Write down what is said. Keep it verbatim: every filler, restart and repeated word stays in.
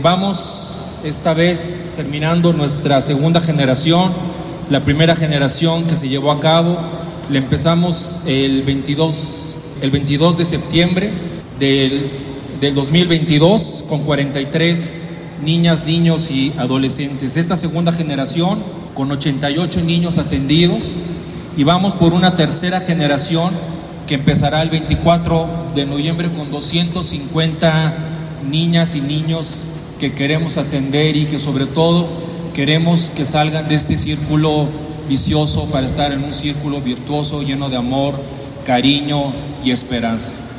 Vamos esta vez terminando nuestra segunda generación. La primera generación que se llevó a cabo la empezamos el veintidós, el veintidós de septiembre del, del dos mil veintidós con cuarenta y tres niñas, niños y adolescentes. Esta segunda generación con ochenta y ocho niños atendidos, y vamos por una tercera generación que empezará el veinticuatro de noviembre con doscientos cincuenta niñas y niños que queremos atender y que sobre todo queremos que salgan de este círculo vicioso para estar en un círculo virtuoso lleno de amor, cariño y esperanza.